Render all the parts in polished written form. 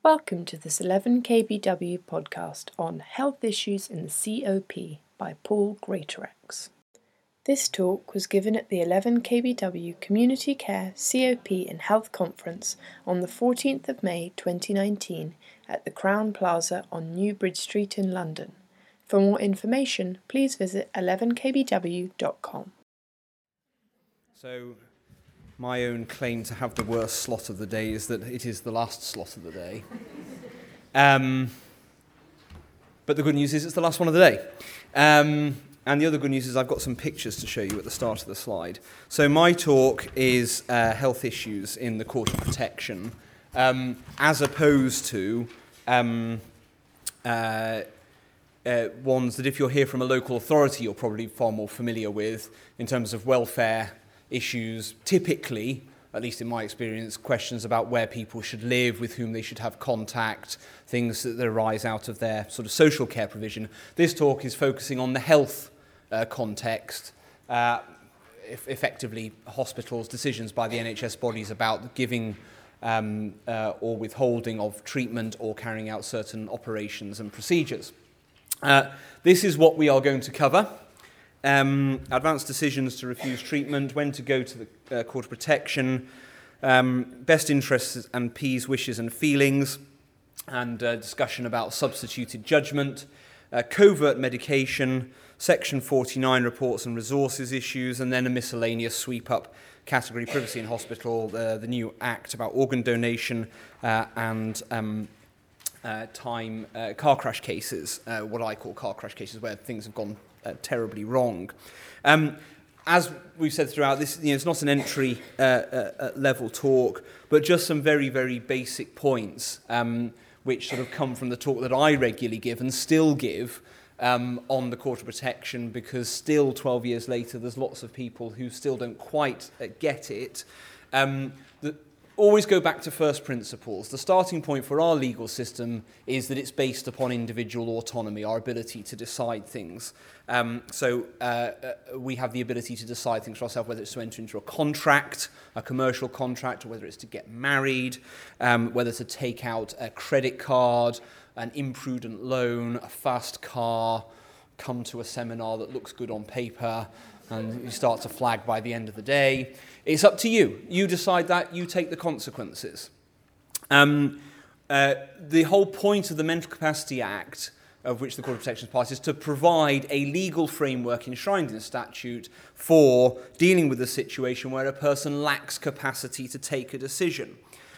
Welcome to this 11KBW podcast on Health Issues in the COP by Paul Greatorex. This talk was given at the 11KBW Community Care COP and Health Conference on the 14th of May 2019 at the Crowne Plaza on New Bridge Street in London. For more information, please visit 11kbw.com. So, my own claim to have the worst slot of the day is that it is the last slot of the day. But the good news is it's the last one of the day. And the other good news is I've got some pictures to show you at the start of the slide. So my talk is health issues in the Court of Protection, as opposed to ones that if you're here from a local authority you're probably far more familiar with in terms of welfare issues, typically, at least in my experience, questions about where people should live, with whom they should have contact, things that arise out of their sort of social care provision. This talk is focusing on the health context, effectively hospitals' decisions by the NHS bodies about giving or withholding of treatment or carrying out certain operations and procedures. This is what we are going to cover. Advanced decisions to refuse treatment, when to go to the Court of Protection, best interests and P's wishes and feelings, and discussion about substituted judgment, covert medication, Section 49 reports and resources issues, and then a miscellaneous sweep-up category, privacy in hospital, the new act about organ donation, and car crash cases, what I call car crash cases, where things have gone terribly wrong. As we've said throughout, this it's not an entry level talk, but just some very, very basic points which sort of come from the talk that I regularly give and still give on the Court of Protection, because still 12 years later there's lots of people who still don't quite get it. Always go back to first principles. The starting point for our legal system is that it's based upon individual autonomy, our ability to decide things. So we have the ability to decide things for ourselves, whether it's to enter into a contract, a commercial contract, or whether it's to get married, whether to take out a credit card, an imprudent loan, a fast car, come to a seminar that looks good on paper, and you start to flag by the end of the day. It's up to you. You decide that, you take the consequences. The whole point of the Mental Capacity Act, of which the Court of Protection is part, is to provide a legal framework enshrined in the statute for dealing with a situation where a person lacks capacity to take a decision.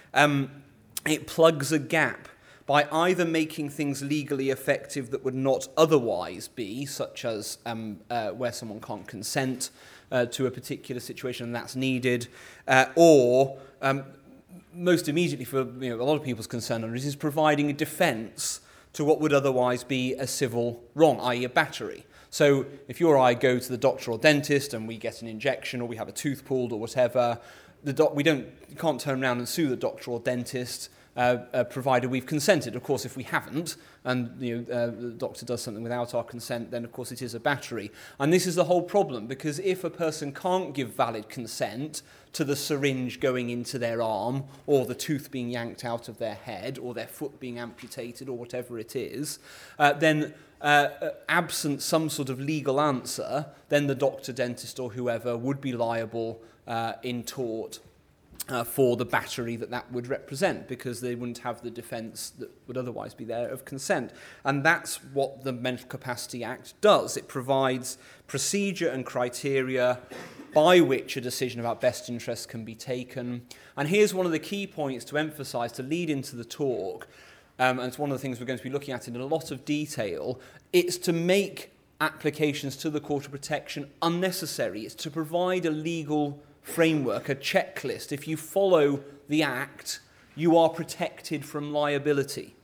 It plugs a gap by either making things legally effective that would not otherwise be, such as where someone can't consent to a particular situation and that's needed, or most immediately for a lot of people's concern on it is providing a defence to what would otherwise be a civil wrong, i.e. a battery. So if you or I go to the doctor or dentist and we get an injection or we have a tooth pulled or whatever, we can't turn around and sue the doctor or dentist provided we've consented. Of course, if we haven't, and the doctor does something without our consent, then of course it is a battery. And this is the whole problem, because if a person can't give valid consent to the syringe going into their arm, or the tooth being yanked out of their head, or their foot being amputated, or whatever it is, then absent some sort of legal answer, then the doctor, dentist, or whoever would be liable in tort for the battery that would represent, because they wouldn't have the defence that would otherwise be there of consent. And that's what the Mental Capacity Act does. It provides procedure and criteria by which a decision about best interests can be taken. And here's one of the key points to emphasise to lead into the talk, and it's one of the things we're going to be looking at in a lot of detail. It's to make applications to the Court of Protection unnecessary. It's to provide a legal framework, a checklist. If you follow the Act, you are protected from liability.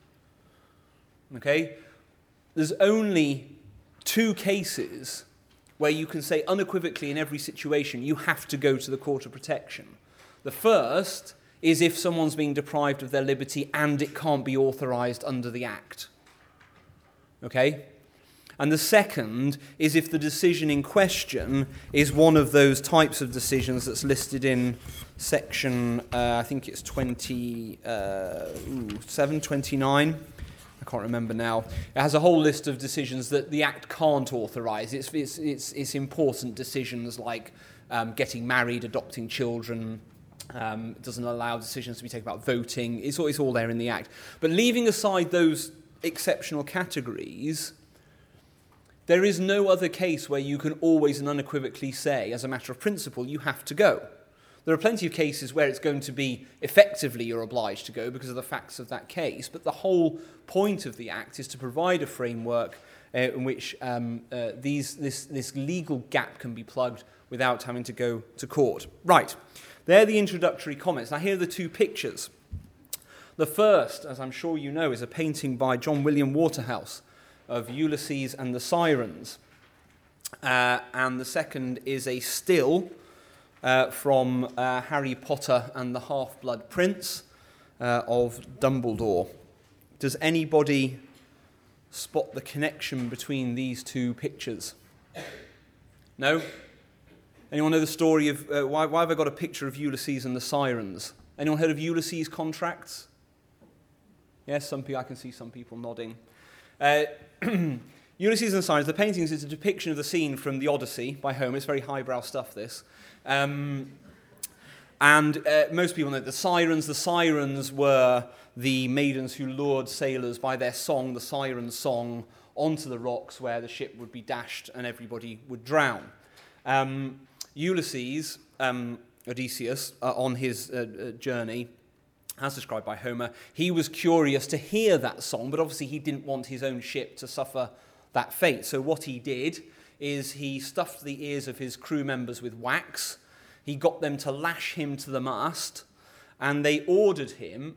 Okay? There's only 2 cases where you can say unequivocally in every situation you have to go to the Court of Protection. The first is if someone's being deprived of their liberty and it can't be authorised under the Act. Okay? And the second is if the decision in question is one of those types of decisions that's listed in section, I think it's 29. I can't remember now. It has a whole list of decisions that the Act can't authorise. It's important decisions like getting married, adopting children. It doesn't allow decisions to be taken about voting. It's all there in the Act. But leaving aside those exceptional categories, there is no other case where you can always and unequivocally say, as a matter of principle, you have to go. There are plenty of cases where it's going to be effectively you're obliged to go because of the facts of that case, but the whole point of the Act is to provide a framework in which this legal gap can be plugged without having to go to court. Right, they're the introductory comments. Now here are the two pictures. The first, as I'm sure you know, is a painting by John William Waterhouse of Ulysses and the Sirens. And the second is a still from Harry Potter and the Half-Blood Prince of Dumbledore. Does anybody spot the connection between these two pictures? No? Anyone know the story of why have I got a picture of Ulysses and the Sirens? Anyone heard of Ulysses contracts? Yes, some people. I can see some people nodding. Ulysses and the Sirens, the painting is a depiction of the scene from the Odyssey by Homer. It's very highbrow stuff, this. And most people know the Sirens. The Sirens were the maidens who lured sailors by their song, the siren song, onto the rocks where the ship would be dashed and everybody would drown. Ulysses, Odysseus, on his journey, as described by Homer, he was curious to hear that song, but obviously he didn't want his own ship to suffer that fate. So what he did is he stuffed the ears of his crew members with wax. He got them to lash him to the mast, and he ordered them,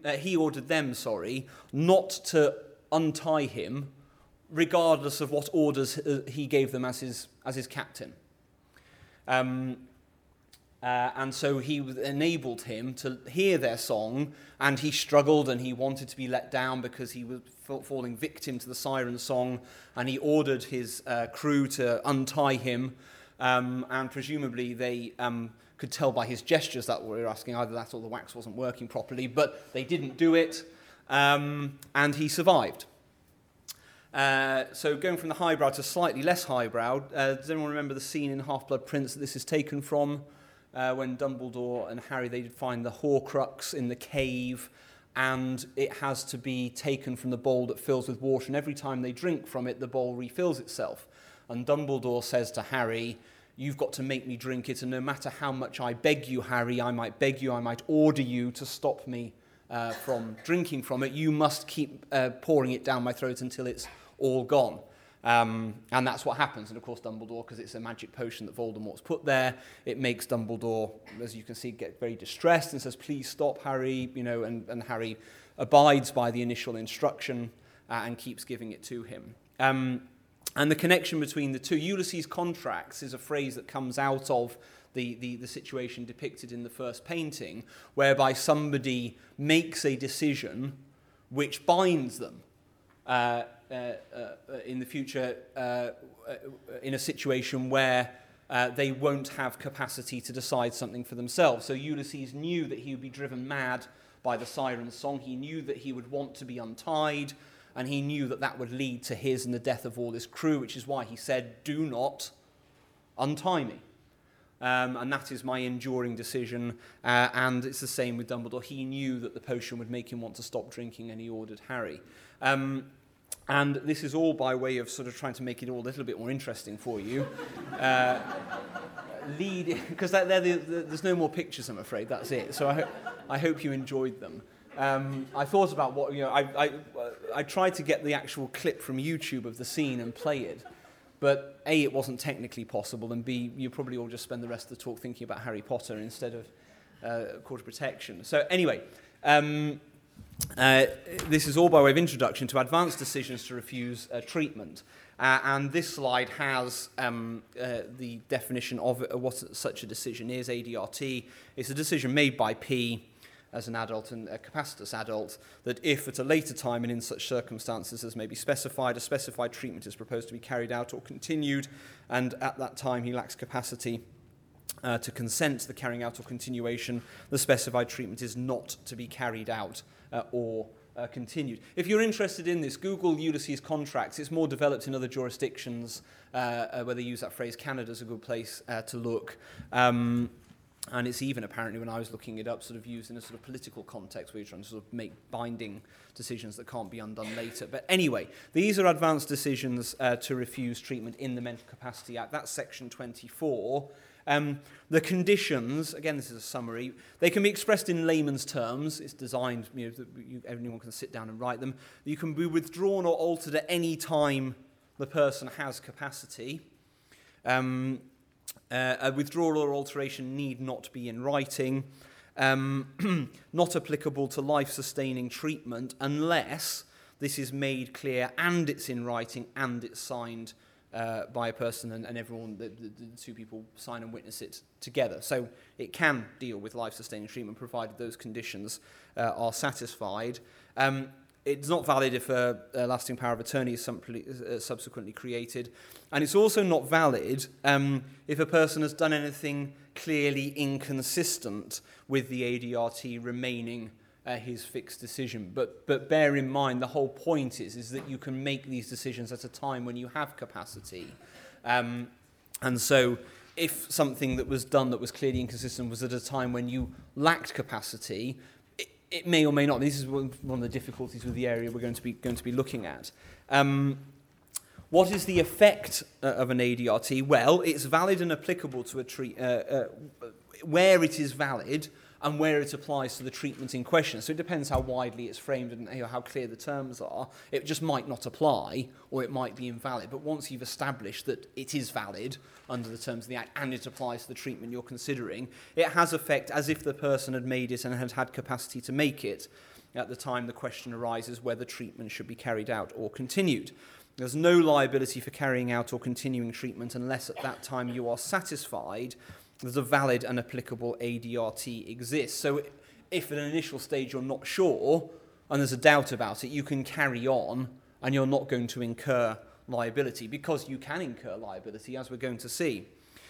not to untie him, regardless of what orders he gave them as his captain. And so he enabled him to hear their song, and he struggled and he wanted to be let down because he was falling victim to the siren song, and he ordered his crew to untie him, and presumably they could tell by his gestures that we were asking either that or the wax wasn't working properly, but they didn't do it, and he survived. So going from the highbrow to slightly less highbrow, does anyone remember the scene in Half-Blood Prince that this is taken from? When Dumbledore and Harry, they find the Horcrux in the cave, and it has to be taken from the bowl that fills with water, and every time they drink from it, the bowl refills itself. And Dumbledore says to Harry, "You've got to make me drink it, and no matter how much I beg you, Harry, I might order you to stop me from drinking from it. You must keep pouring it down my throat until it's all gone." And that's what happens. And of course, Dumbledore, because it's a magic potion that Voldemort's put there, it makes Dumbledore, as you can see, get very distressed and says, "Please stop, Harry," and Harry abides by the initial instruction and keeps giving it to him. And the connection between the two, Ulysses contracts, is a phrase that comes out of the situation depicted in the first painting, whereby somebody makes a decision which binds them in the future in a situation where they won't have capacity to decide something for themselves. So Ulysses knew that he would be driven mad by the siren's song. He knew that he would want to be untied, and he knew that that would lead to his and the death of all his crew, which is why he said, "Do not untie me." And that is my enduring decision. And it's the same with Dumbledore. He knew that the potion would make him want to stop drinking, and he ordered Harry. And this is all by way of sort of trying to make it all a little bit more interesting for you. Because there's no more pictures, I'm afraid. That's it. So I hope you enjoyed them. I thought about what, I tried to get the actual clip from YouTube of the scene and play it. But A, it wasn't technically possible, and B, you probably all just spend the rest of the talk thinking about Harry Potter instead of Court of Protection. So anyway, this is all by way of introduction to advanced decisions to refuse treatment. And this slide has the definition of what such a decision is, ADRT. It's a decision made by P as an adult and a capacitous adult, that if at a later time and in such circumstances as may be specified, a specified treatment is proposed to be carried out or continued, and at that time he lacks capacity to consent to the carrying out or continuation, the specified treatment is not to be carried out or continued. If you're interested in this, Google Ulysses contracts. It's more developed in other jurisdictions where they use that phrase. Canada's a good place to look. And it's even apparently, when I was looking it up, sort of used in a sort of political context where you're trying to sort of make binding decisions that can't be undone later. But anyway, these are advanced decisions to refuse treatment in the Mental Capacity Act. That's section 24. The conditions, again, this is a summary, they can be expressed in layman's terms. It's designed, anyone can sit down and write them. You can be withdrawn or altered at any time the person has capacity. A withdrawal or alteration need not be in writing, not applicable to life-sustaining treatment unless this is made clear and it's in writing and it's signed by a person and everyone, the two people sign and witness it together. So it can deal with life-sustaining treatment provided those conditions are satisfied. It's not valid if a lasting power of attorney is subsequently created. And it's also not valid if a person has done anything clearly inconsistent with the ADRT remaining his fixed decision. But bear in mind, the whole point is that you can make these decisions at a time when you have capacity. And so if something that was done that was clearly inconsistent was at a time when you lacked capacity, it may or may not. This is one of the difficulties with the area we're going to be looking at. What is the effect of an ADRT? Well, it's valid and applicable to where it is valid and where it applies to the treatment in question. So it depends how widely it's framed and how clear the terms are. It just might not apply, or it might be invalid. But once you've established that it is valid under the terms of the Act and it applies to the treatment you're considering, it has effect as if the person had made it and had capacity to make it at the time the question arises whether treatment should be carried out or continued. There's no liability for carrying out or continuing treatment unless at that time you are satisfied that a valid and applicable ADRT exists. So if at an initial stage you're not sure and there's a doubt about it, you can carry on and you're not going to incur liability, because you can incur liability, as we're going to see.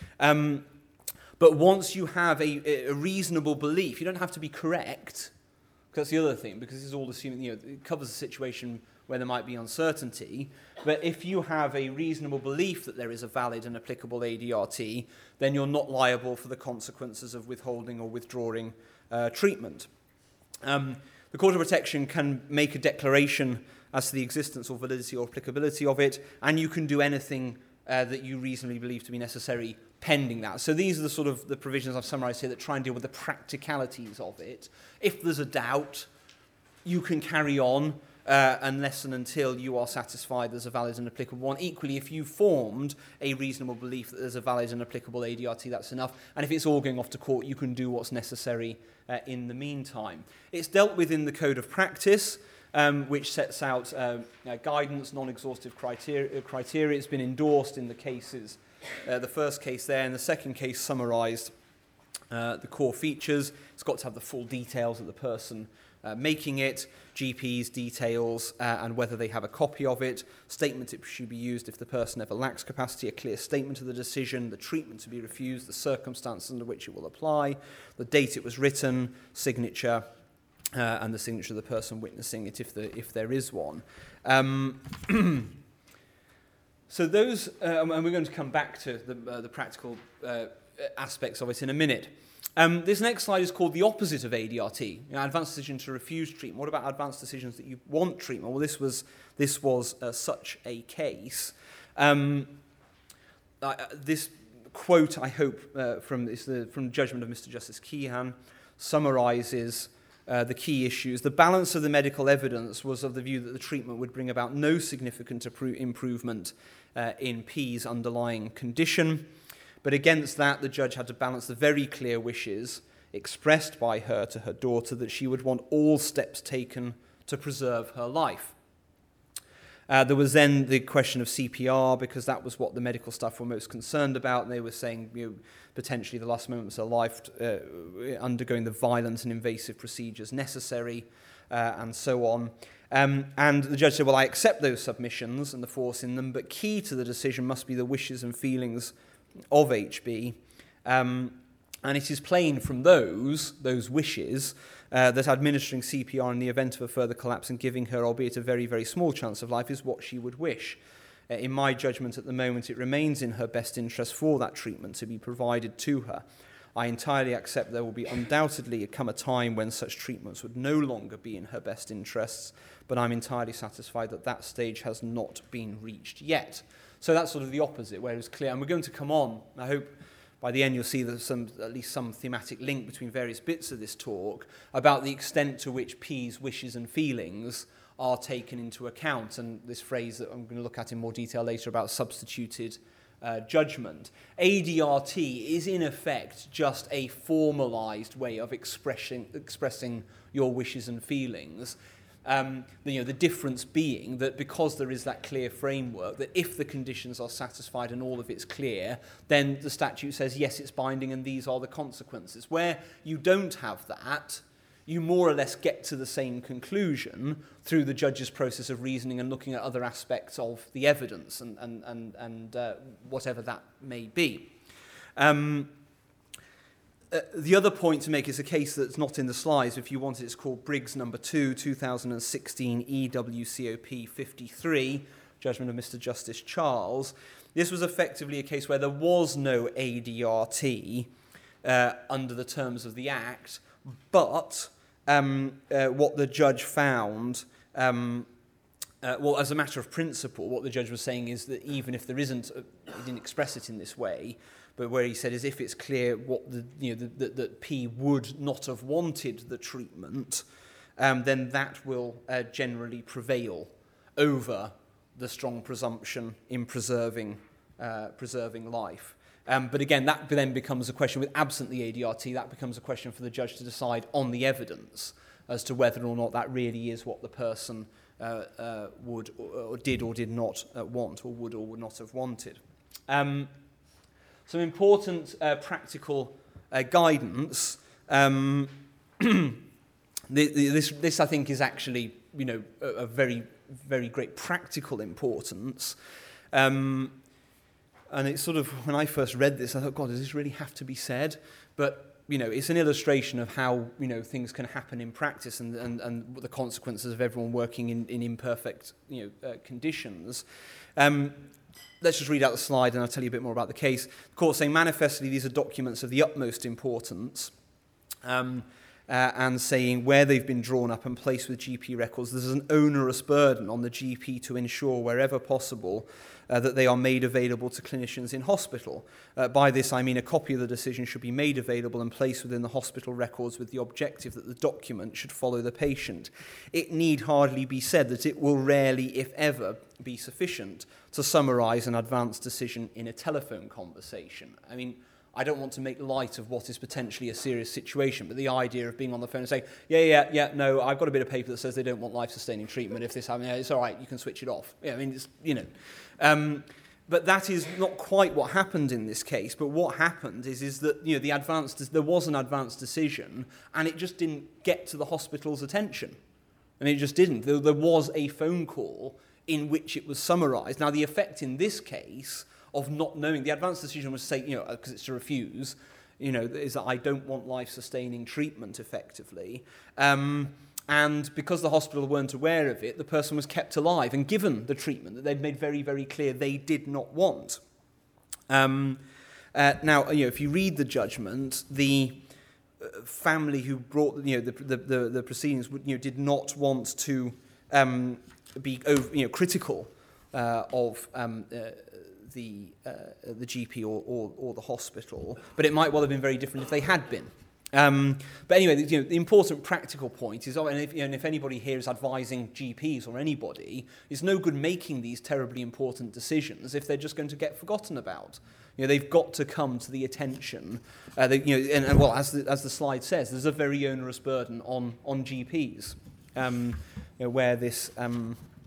But once you have a reasonable belief, you don't have to be correct, because that's the other thing, because this is all assuming, it covers a situation where there might be uncertainty. But if you have a reasonable belief that there is a valid and applicable ADRT, then you're not liable for the consequences of withholding or withdrawing treatment. The Court of Protection can make a declaration as to the existence or validity or applicability of it, and you can do anything that you reasonably believe to be necessary pending that. So these are the sort of the provisions I've summarised here that try and deal with the practicalities of it. If there's a doubt, you can carry on unless and until you are satisfied there's a valid and applicable one. Equally, if you formed a reasonable belief that there's a valid and applicable ADRT, that's enough. And if it's all going off to court, you can do what's necessary in the meantime. It's dealt with in the Code of Practice, which sets out guidance, non-exhaustive criteria. It's been endorsed in the cases, the first case there, and the second case summarised the core features. It's got to have the full details of the person making it, GP's details, and whether they have a copy of it, statement it should be used if the person ever lacks capacity, a clear statement of the decision, the treatment to be refused, the circumstances under which it will apply, the date it was written, signature, and the signature of the person witnessing it if there is one. So those, and we're going to come back to the practical aspects of it in a minute. This next slide is called the opposite of ADRT, advanced decision to refuse treatment. What about advanced decisions that you want treatment? Well, this was such a case. This quote, I hope, from the judgment of Mr. Justice Keehan, summarises the key issues. The balance of the medical evidence was of the view that the treatment would bring about no significant improvement in P's underlying condition. But against that, the judge had to balance the very clear wishes expressed by her to her daughter that she would want all steps taken to preserve her life. There was then the question of CPR, because that was what the medical staff were most concerned about. They were saying, potentially the last moments of life, undergoing the violent and invasive procedures necessary, and so on. And the judge said, well, I accept those submissions and the force in them, but key to the decision must be the wishes and feelings of HB. And it is plain from those wishes that administering CPR in the event of a further collapse and giving her, albeit a very, very small chance of life, is what she would wish. In my judgment at the moment, it remains in her best interest for that treatment to be provided to her. I entirely accept there will be undoubtedly come a time when such treatments would no longer be in her best interests, but I'm entirely satisfied that that stage has not been reached yet. So that's sort of the opposite, where it's clear. And we're going to come on, I hope by the end you'll see there's at least some thematic link between various bits of this talk about the extent to which P's wishes and feelings are taken into account, and this phrase that I'm going to look at in more detail later about substituted judgment. ADRT is in effect just a formalized way of expressing your wishes and feelings. The difference being that because there is that clear framework, that if the conditions are satisfied and all of it's clear, then the statute says, yes, it's binding and these are the consequences. Where you don't have that, you more or less get to the same conclusion through the judge's process of reasoning and looking at other aspects of the evidence and whatever that may be. The other point to make is a case that's not in the slides. If you want it, it's called Briggs No. 2, 2016 EWCOP 53, judgment of Mr. Justice Charles. This was effectively a case where there was no ADRT under the terms of the Act, but what the judge found, as a matter of principle, what the judge was saying is that even if there isn't, he didn't express it in this way, but where he said is if it's clear what that P would not have wanted the treatment, then that will generally prevail over the strong presumption in preserving life. But again, that then becomes a question with absent the ADRT. That becomes a question for the judge to decide on the evidence as to whether or not that really is what the person would or did not want, or would not have wanted. Some important practical guidance. This I think is actually, a very, very great practical importance. And it's sort of, when I first read this, I thought, God, does this really have to be said? But, it's an illustration of how, things can happen in practice and the consequences of everyone working in imperfect, conditions. Let's just read out the slide and I'll tell you a bit more about the case. The court saying manifestly these are documents of the utmost importance, and saying where they've been drawn up and placed with GP records, there's an onerous burden on the GP to ensure wherever possible that they are made available to clinicians in hospital. By this I mean a copy of the decision should be made available and placed within the hospital records with the objective that the document should follow the patient. It need hardly be said that it will rarely, if ever, be sufficient to summarise an advanced decision in a telephone conversation. I mean, I don't want to make light of what is potentially a serious situation, but the idea of being on the phone and saying, no, I've got a bit of paper that says they don't want life-sustaining treatment. If this happens, it's all right, you can switch it off. Yeah, I mean, it's, but that is not quite what happened in this case. But what happened is that there was an advanced decision, and it just didn't get to the hospital's attention. I mean, it just didn't. There was a phone call in which it was summarised. Now, the effect in this case of not knowing, the advanced decision was say, because it's to refuse, is that I don't want life-sustaining treatment effectively. And because the hospital weren't aware of it, the person was kept alive and given the treatment that they'd made very, very clear they did not want. Now, if you read the judgment, the family who brought the proceedings did not want to be critical of the GP or the hospital, but it might well have been very different if they had been. But anyway, the important practical point is, and if anybody here is advising GPs or anybody, it's no good making these terribly important decisions if they're just going to get forgotten about. They've got to come to the attention. As the slide says, there's a very onerous burden on GPs where this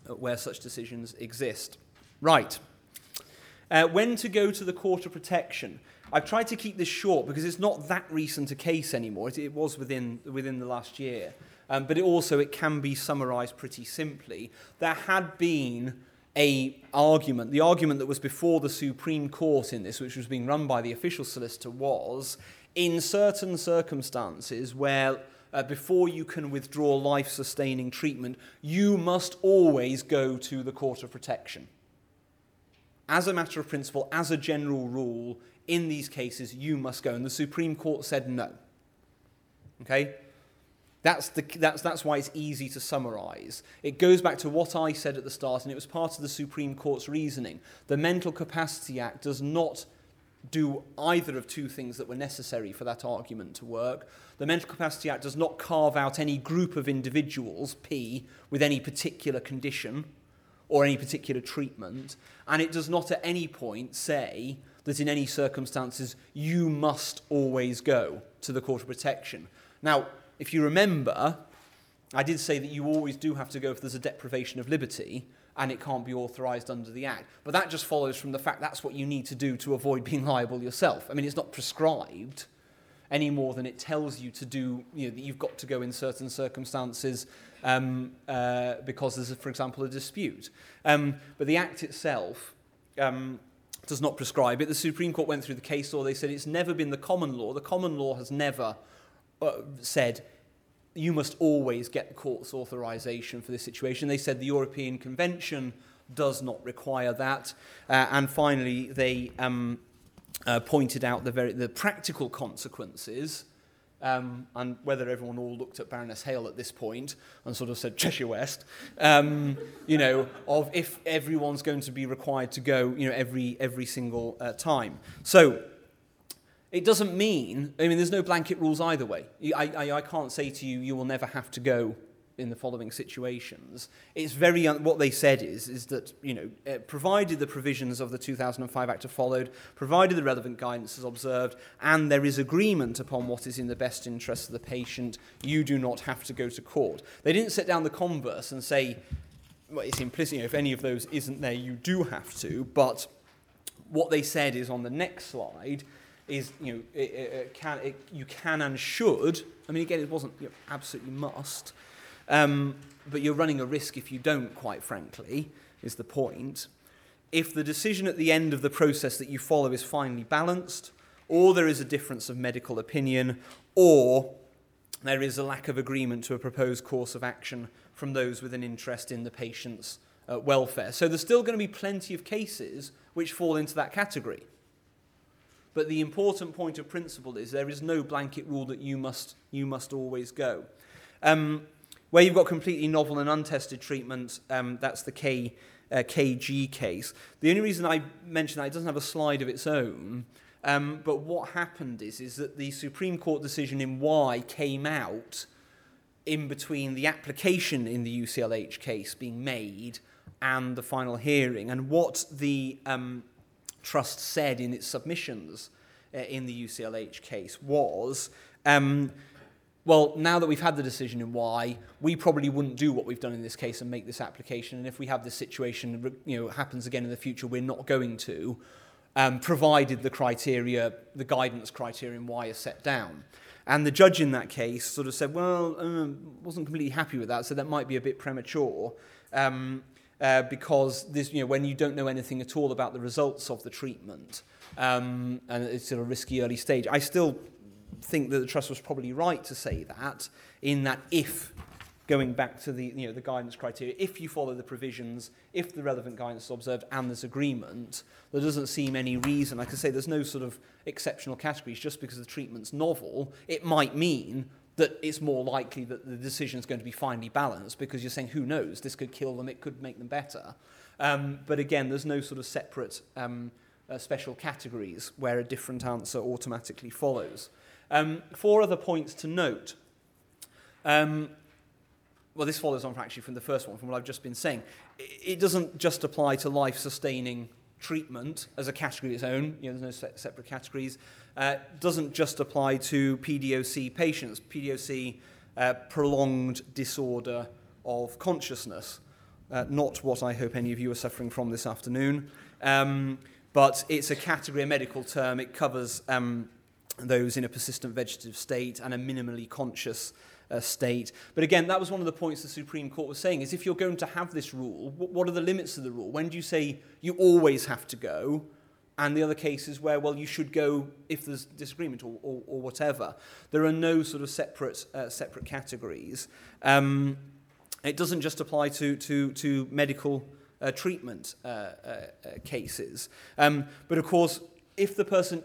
where such decisions exist. Right. When to go to the Court of Protection. I've tried to keep this short because it's not that recent a case anymore. It was within the last year. But it can be summarised pretty simply. There had been the argument that was before the Supreme Court in this, which was being run by the official solicitor, was in certain circumstances where before you can withdraw life-sustaining treatment, you must always go to the Court of Protection. As a matter of principle, as a general rule, in these cases, you must go. And the Supreme Court said no. Okay? That's why it's easy to summarise. It goes back to what I said at the start, and it was part of the Supreme Court's reasoning. The Mental Capacity Act does not do either of two things that were necessary for that argument to work. The Mental Capacity Act does not carve out any group of individuals, P, with any particular condition or any particular treatment, and it does not at any point say that in any circumstances you must always go to the Court of Protection. Now, if you remember, I did say that you always do have to go if there's a deprivation of liberty and it can't be authorised under the Act. But that just follows from the fact that's what you need to do to avoid being liable yourself. I mean, it's not prescribed any more than it tells you to do, that you've got to go in certain circumstances because there's, for example, a dispute. But the Act itself does not prescribe it. The Supreme Court went through the case law. They said it's never been the common law. The common law has never said you must always get the court's authorisation for this situation. They said the European Convention does not require that. And finally, they pointed out the practical consequences, and whether everyone all looked at Baroness Hale at this point and sort of said Cheshire West, of if everyone's going to be required to go, every single time. So it doesn't mean, there's no blanket rules either way. I can't say to you, you will never have to go in the following situations. It's what they said is that, provided the provisions of the 2005 Act are followed, provided the relevant guidance is observed, and there is agreement upon what is in the best interest of the patient, you do not have to go to court. They didn't set down the converse and say, well, it's implicit, if any of those isn't there, you do have to, but what they said is on the next slide, is you can and should. Again, it wasn't absolutely must, but you're running a risk if you don't. Quite frankly, is the point. If the decision at the end of the process that you follow is finely balanced, or there is a difference of medical opinion, or there is a lack of agreement to a proposed course of action from those with an interest in the patient's welfare, so there's still going to be plenty of cases which fall into that category. But the important point of principle is there is no blanket rule that you must always go. Where you've got completely novel and untested treatment, that's the KG case. The only reason I mention that, it doesn't have a slide of its own, but what happened is that the Supreme Court decision in Y came out in between the application in the UCLH case being made and the final hearing. And what the Trust said in its submissions in the UCLH case was, well, now that we've had the decision in Y, we probably wouldn't do what we've done in this case and make this application. And if we have this situation, happens again in the future, we're not going to, provided the guidance criteria in Y is set down. And the judge in that case sort of said, well, wasn't completely happy with that, so that might be a bit premature. Because this, when you don't know anything at all about the results of the treatment, and it's at a risky early stage, I still think that the Trust was probably right to say that, in that if, going back to the guidance criteria, if you follow the provisions, if the relevant guidance is observed and there's agreement, there doesn't seem any reason. Like I say, there's no sort of exceptional categories. Just because the treatment's novel, it might mean that it's more likely that the decision is going to be finely balanced, because you're saying, who knows, this could kill them, it could make them better. But again, there's no sort of separate special categories where a different answer automatically follows. 4 other points to note. Well, this follows on actually from the first one, from what I've just been saying. It doesn't just apply to life-sustaining treatment as a category of its own. There's no separate categories. Doesn't just apply to PDOC patients. PDOC, prolonged disorder of consciousness. not what I hope any of you are suffering from this afternoon. But it's a category, a medical term. It covers those in a persistent vegetative state and a minimally conscious state. But again, that was one of the points the Supreme Court was saying, is if you're going to have this rule, what are the limits of the rule? When do you say you always have to go? And the other cases where, well, you should go if there's disagreement or whatever. There are no sort of separate categories. It doesn't just apply to medical treatment cases. But of course, if the person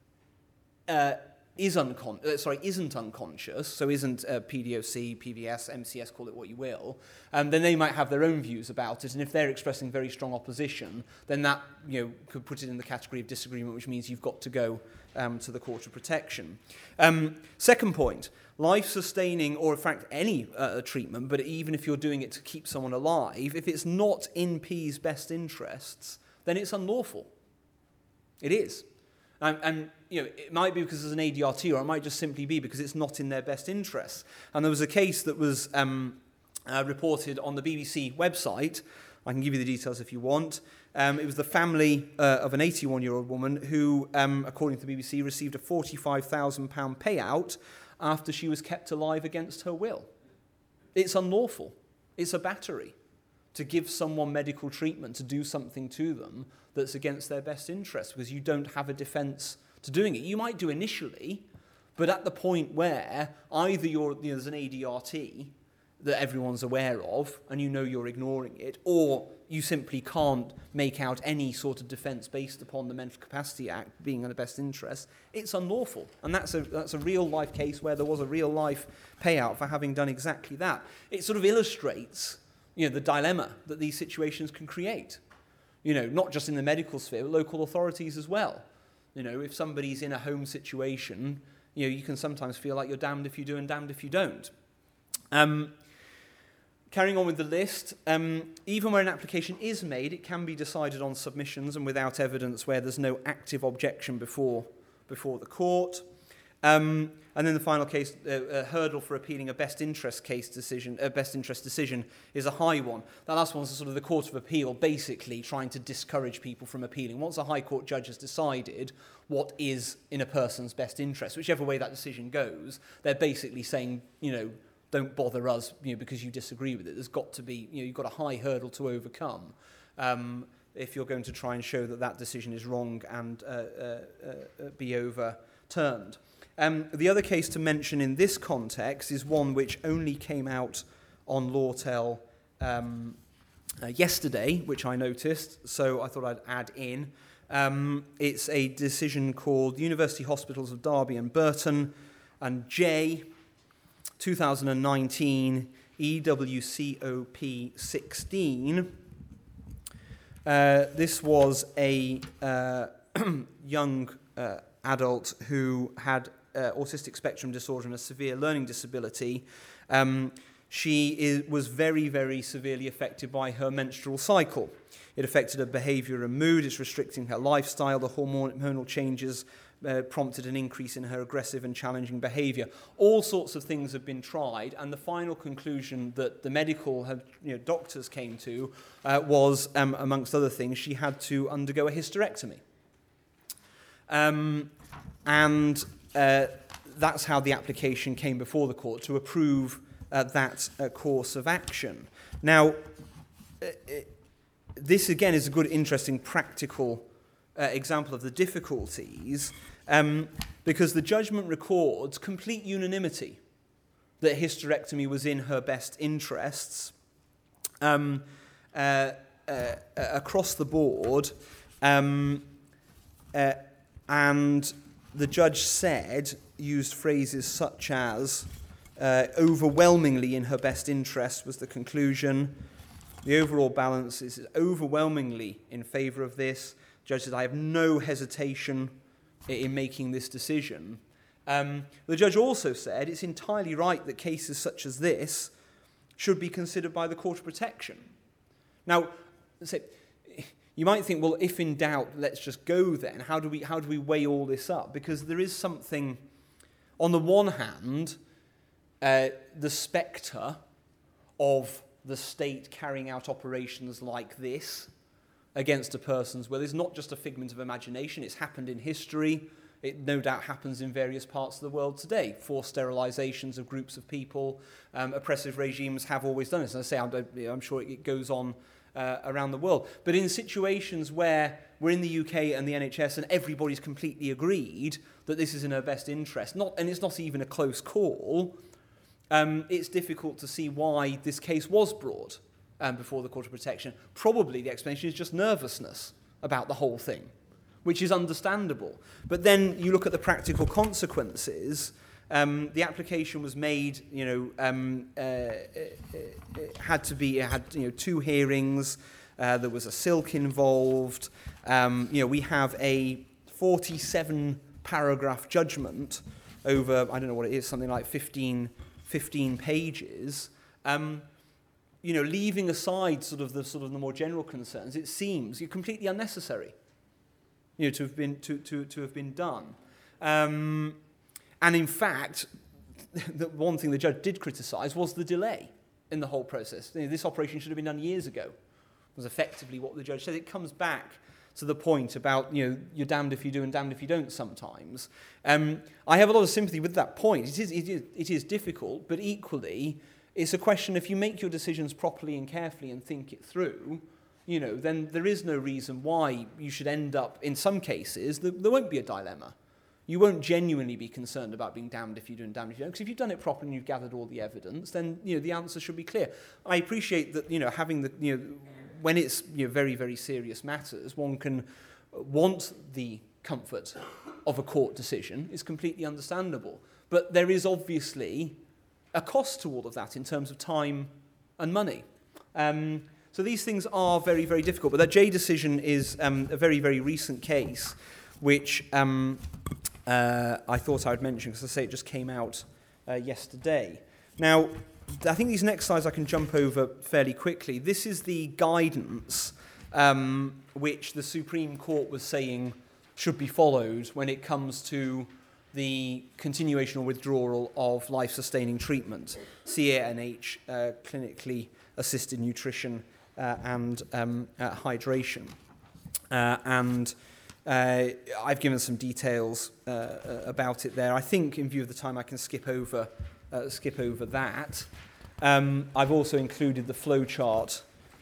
isn't unconscious, so isn't PDOC, PVS, MCS, call it what you will, then they might have their own views about it, and if they're expressing very strong opposition, then that could put it in the category of disagreement, which means you've got to go to the Court of Protection. Second point, life-sustaining, or in fact any treatment, but even if you're doing it to keep someone alive, if it's not in P's best interests, then it's unlawful. It is. And it might be because there's an ADRT, or it might just simply be because it's not in their best interests. And there was a case that was reported on the BBC website. I can give you the details if you want. It was the family of an 81-year-old woman who, according to the BBC, received a £45,000 payout after she was kept alive against her will. It's unlawful. It's a battery to give someone medical treatment, to do something to them that's against their best interest, because you don't have a defence to doing it. You might do initially, but at the point where either there's an ADRT that everyone's aware of and you're ignoring it, or you simply can't make out any sort of defence based upon the Mental Capacity Act being in the best interest, it's unlawful. And that's a real-life case where there was a real-life payout for having done exactly that. It sort of illustrates the dilemma that these situations can create. Not just in the medical sphere, but local authorities as well. If somebody's in a home situation, you can sometimes feel like you're damned if you do and damned if you don't. Carrying on with the list, even where an application is made, it can be decided on submissions and without evidence where there's no active objection before the court. And then the final case, a hurdle for appealing a best interest decision is a high one. That last one's sort of the Court of Appeal basically trying to discourage people from appealing. Once a High Court judge has decided what is in a person's best interest, whichever way that decision goes, they're basically saying, don't bother us, because you disagree with it. There's got to be, you've got a high hurdle to overcome if you're going to try and show that decision is wrong and be overturned. The other case to mention in this context is one which only came out on Lawtel yesterday, which I noticed, so I thought I'd add in. It's a decision called University Hospitals of Derby and Burton and J, 2019 EWCOP 16. This was a young adult who had autistic spectrum disorder and a severe learning disability. She was very, very severely affected by her menstrual cycle. It affected her behaviour and mood. It's restricting her lifestyle. The hormonal changes prompted an increase in her aggressive and challenging behaviour. All sorts of things have been tried, and the final conclusion that the medical doctors came to was, amongst other things, she had to undergo a hysterectomy. That's how the application came before the court, to approve that course of action. Now, this again is a good, interesting, practical example of the difficulties, because the judgment records complete unanimity that hysterectomy was in her best interests across the board, and the judge used phrases such as overwhelmingly in her best interest was the conclusion. The overall balance is overwhelmingly in favour of this. The judge said, I have no hesitation in making this decision. The judge also said it's entirely right that cases such as this should be considered by the Court of Protection. Now, you might think, well, if in doubt, let's just go then. How do we weigh all this up? Because there is something, on the one hand, the spectre of the state carrying out operations like this against a person's will is not just a figment of imagination. It's happened in history. It no doubt happens in various parts of the world today. Forced sterilizations of groups of people. Oppressive regimes have always done this. And I say, I'm sure it goes on around the world. But in situations where we're in the UK and the NHS and everybody's completely agreed that this is in her best interest, and it's not even a close call, it's difficult to see why this case was brought before the Court of Protection. Probably the explanation is just nervousness about the whole thing, which is understandable. But then you look at the practical consequences. The application was made, it had 2 hearings. There was a silk involved. We have a 47-paragraph judgment over, I don't know what it is, something like 15 pages. Leaving aside sort of the more general concerns, it seems completely unnecessary, to have been done. And in fact, the one thing the judge did criticise was the delay in the whole process. This operation should have been done years ago, was effectively what the judge said. It comes back to the point about, you're damned if you do and damned if you don't sometimes. I have a lot of sympathy with that point. It is difficult, but equally, it's a question, if you make your decisions properly and carefully and think it through, then there is no reason why you should end up, in some cases, there won't be a dilemma. You won't genuinely be concerned about being damned if you do and damned if you don't, because if you've done it properly and you've gathered all the evidence, then the answer should be clear. I appreciate that having when it's very, very serious matters, one can want the comfort of a court decision. Is completely understandable, but there is obviously a cost to all of that in terms of time and money. So these things are very, very difficult. But that Jay decision is a very, very recent case, which I thought I would mention, because I say it just came out yesterday. Now, I think these next slides I can jump over fairly quickly. This is the guidance which the Supreme Court was saying should be followed when it comes to the continuation or withdrawal of life-sustaining treatment, CANH, clinically assisted nutrition and hydration. I've given some details about it there. I think, in view of the time, I can skip over that. I've also included the flow chart,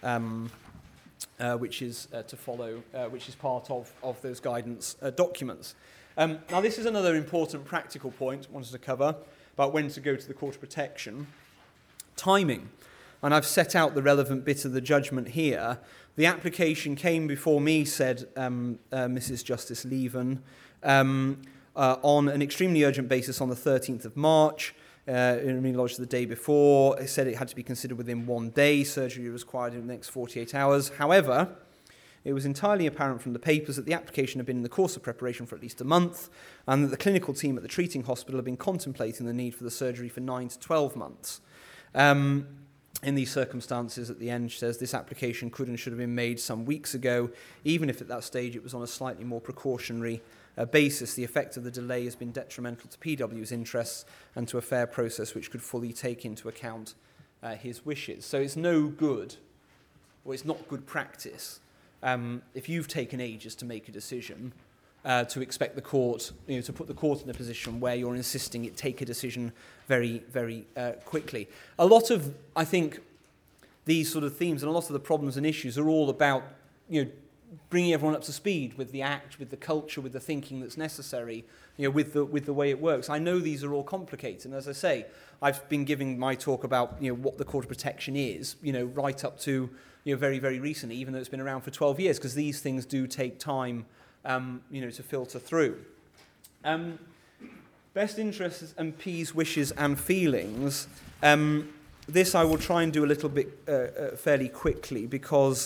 which is to follow, which is part of those guidance documents. Now, this is another important practical point I wanted to cover about when to go to the Court of Protection. Timing. And I've set out the relevant bit of the judgment here. The application came before me, said Mrs. Justice Leven, on an extremely urgent basis on the 13th of March. It lodged the day before. It said it had to be considered within 1 day. Surgery was required in the next 48 hours. However, it was entirely apparent from the papers that the application had been in the course of preparation for at least a month, and that the clinical team at the treating hospital had been contemplating the need for the surgery for 9 to 12 months. In these circumstances, at the end, she says, this application could and should have been made some weeks ago, even if at that stage it was on a slightly more precautionary basis. The effect of the delay has been detrimental to PW's interests and to a fair process which could fully take into account his wishes. So it's no good, or it's not good practice, if you've taken ages to make a decision, to expect the court, to put the court in a position where you're insisting it take a decision very, very quickly. A lot of, I think, these sort of themes and a lot of the problems and issues are all about, bringing everyone up to speed with the act, with the culture, with the thinking that's necessary, with the way it works. I know these are all complicated, and as I say, I've been giving my talk about, what the Court of Protection is, right up to, very, very recently, even though it's been around for 12 years, because these things do take time to filter through. Best interests and P's wishes and feelings. This I will try and do a little bit fairly quickly because,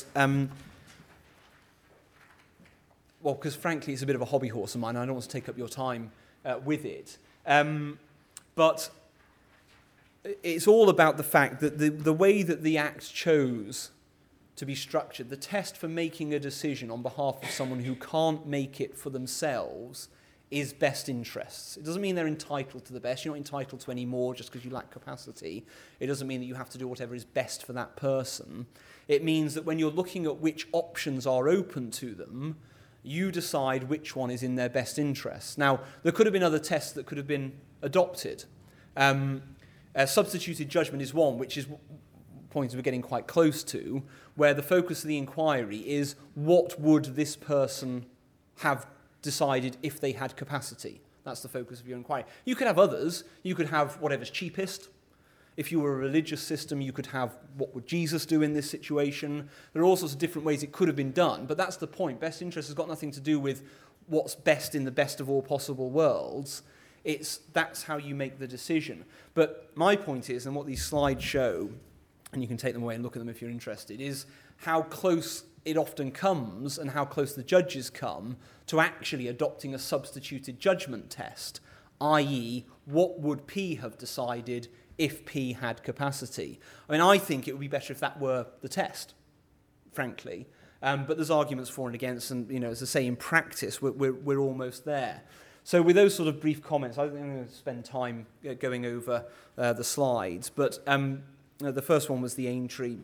because frankly it's a bit of a hobby horse of mine. I don't want to take up your time with it. But it's all about the fact that the way that the Act chose to be structured, the test for making a decision on behalf of someone who can't make it for themselves, is best interests. It doesn't mean they're entitled to the best. You're not entitled to any more just because you lack capacity. It doesn't mean that you have to do whatever is best for that person. It means that when you're looking at which options are open to them, you decide which one is in their best interests. Now, there could have been other tests that could have been adopted. Substituted judgment is one, which is point we're getting quite close to, where the focus of the inquiry is what would this person have decided if they had capacity. That's the focus of your inquiry. You could have others. You could have whatever's cheapest. If you were a religious system, you could have what would Jesus do in this situation. There are all sorts of different ways it could have been done, but that's the point. Best interest has got nothing to do with what's best in the best of all possible worlds. That's how you make the decision. But my point is, and what these slides show, and you can take them away and look at them if you're interested, is how close it often comes and how close the judges come to actually adopting a substituted judgment test, i.e., what would P have decided if P had capacity? I mean, I think it would be better if that were the test, frankly. But there's arguments for and against, and, as I say, in practice, we're almost there. So with those sort of brief comments, I think I'm going to spend time going over the slides. But the first one was the Aintree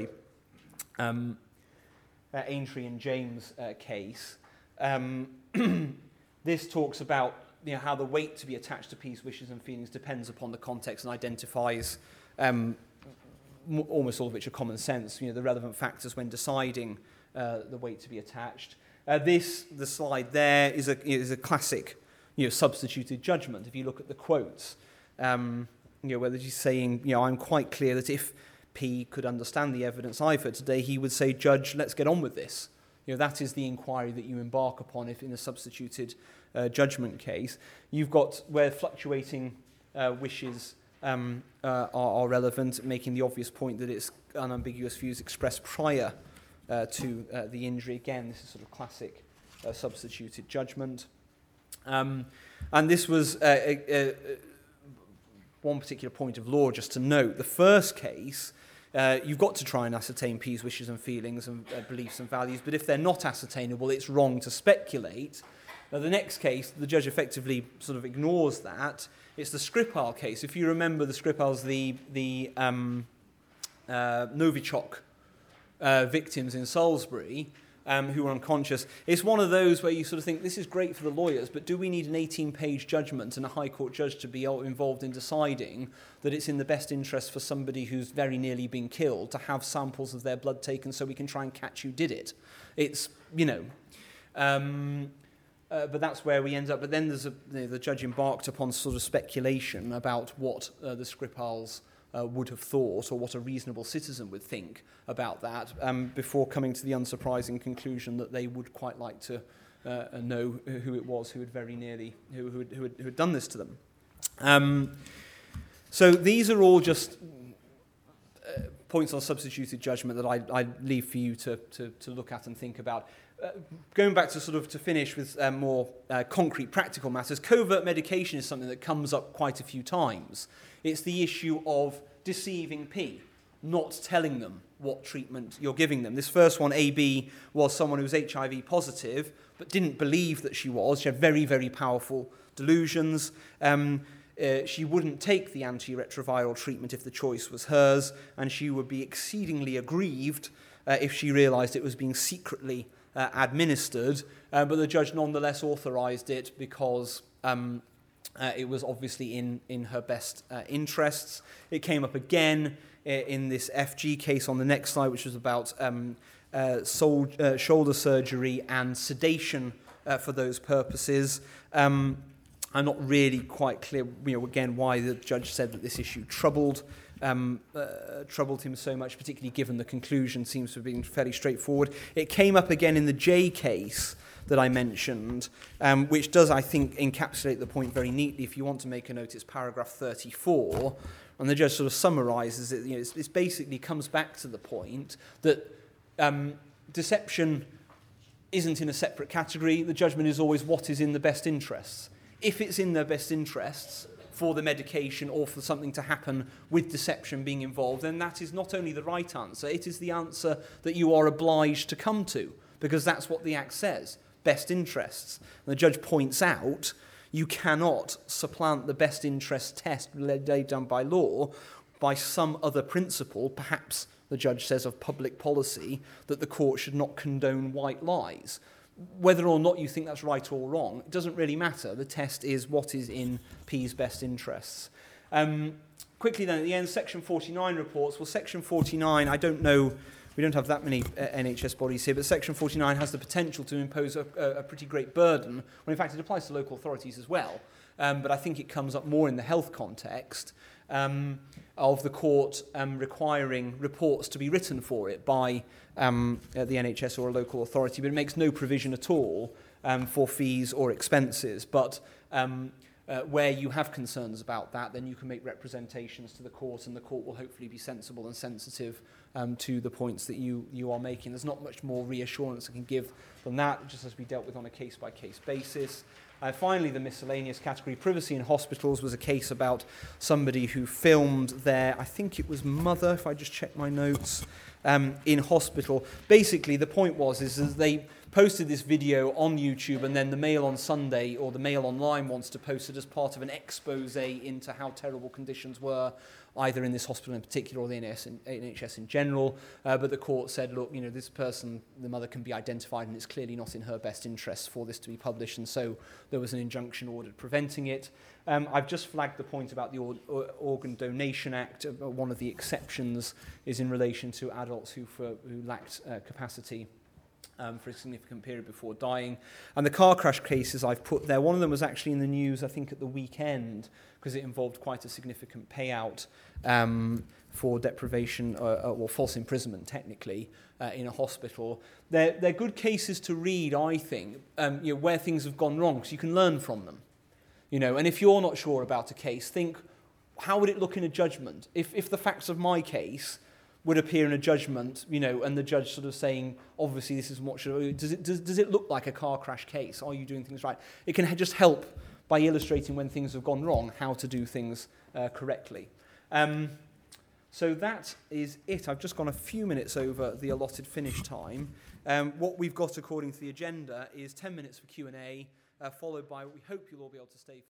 and James case. This talks about how the weight to be attached to P's wishes and feelings depends upon the context and identifies almost all of which are common sense, the relevant factors when deciding the weight to be attached. The slide there is a classic substituted judgment. If you look at the quotes, whether he's saying, I'm quite clear that if P could understand the evidence I've heard today, he would say, Judge, let's get on with this. That is the inquiry that you embark upon if in a substituted judgment case. You've got where fluctuating wishes are relevant, making the obvious point that it's unambiguous views expressed prior to the injury. Again, this is sort of classic substituted judgment. And this was one particular point of law just to note. The first case, you've got to try and ascertain P's wishes and feelings and beliefs and values, but if they're not ascertainable, it's wrong to speculate. Now, the next case, the judge effectively sort of ignores that. It's the Skripal case. If you remember, the Skripals, the Novichok victims in Salisbury, who were unconscious. It's one of those where you sort of think, this is great for the lawyers, but do we need an 18-page judgment and a High Court judge to be involved in deciding that it's in the best interest for somebody who's very nearly been killed to have samples of their blood taken so we can try and catch who did it? It's, but that's where we end up. But then there's the judge embarked upon sort of speculation about what the Skripals would have thought, or what a reasonable citizen would think about that, before coming to the unsurprising conclusion that they would quite like to know who it was who had very nearly who had done this to them. So these are all just points on substituted judgment that I leave for you to look at and think about. Going back to finish with more concrete practical matters, covert medication is something that comes up quite a few times. It's the issue of deceiving P, not telling them what treatment you're giving them. This first one, AB, was someone who was HIV positive, but didn't believe that she was. She had very, very powerful delusions. She wouldn't take the antiretroviral treatment if the choice was hers, and she would be exceedingly aggrieved if she realized it was being secretly administered, but the judge nonetheless authorized it because it was obviously in her best interests. It came up again in this FG case on the next slide, which was about shoulder surgery and sedation for those purposes. I'm not really quite clear, again, why the judge said that this issue troubled him so much, particularly given the conclusion seems to have been fairly straightforward. It came up again in the J case that I mentioned, which does, I think, encapsulate the point very neatly. If you want to make a note, it's paragraph 34, and the judge sort of summarizes it. It basically comes back to the point that deception isn't in a separate category. The judgment is always what is in the best interests. If it's in their best interests for the medication or for something to happen with deception being involved, then that is not only the right answer, it is the answer that you are obliged to come to, because that's what the Act says. best interests. And the judge points out you cannot supplant the best interest test laid down by law by some other principle, perhaps the judge says of public policy, that the court should not condone white lies. Whether or not you think that's right or wrong, it doesn't really matter. The test is what is in P's best interests. Quickly then, at the end, Section 49 reports. Well, Section 49, I don't know, we don't have that many NHS bodies here, but Section 49 has the potential to impose a pretty great burden, when in fact it applies to local authorities as well. But I think it comes up more in the health context of the court requiring reports to be written for it by the NHS or a local authority, but it makes no provision at all for fees or expenses. But where you have concerns about that, then you can make representations to the court, and the court will hopefully be sensible and sensitive to the points that you are making. There's not much more reassurance I can give than that, just as we dealt with on a case-by-case basis. Finally, the miscellaneous category, privacy in hospitals, was a case about somebody who filmed their, I think it was mother, if I just check my notes, in hospital. Basically, the point is that they posted this video on YouTube, and then the Mail on Sunday or the Mail Online wants to post it as part of an expose into how terrible conditions were, either in this hospital in particular or the NHS in general. But the court said, look, this person, the mother, can be identified, and it's clearly not in her best interests for this to be published, and so there was an injunction ordered preventing it. I've just flagged the point about the Organ Donation Act. One of the exceptions is in relation to adults who lacked capacity for a significant period before dying. And the car crash cases I've put there, one of them was actually in the news, I think, at the weekend, because it involved quite a significant payout for deprivation or false imprisonment, technically, in a hospital. They're good cases to read, I think, where things have gone wrong, because you can learn from them. And if you're not sure about a case, think, how would it look in a judgment? If the facts of my case would appear in a judgment, and the judge sort of saying, obviously this is what should, does it look like a car crash case? Are you doing things right? It can just help by illustrating when things have gone wrong, how to do things correctly. So that is it. I've just gone a few minutes over the allotted finish time. What we've got according to the agenda is 10 minutes for Q&A, followed by, we hope you'll all be able to stay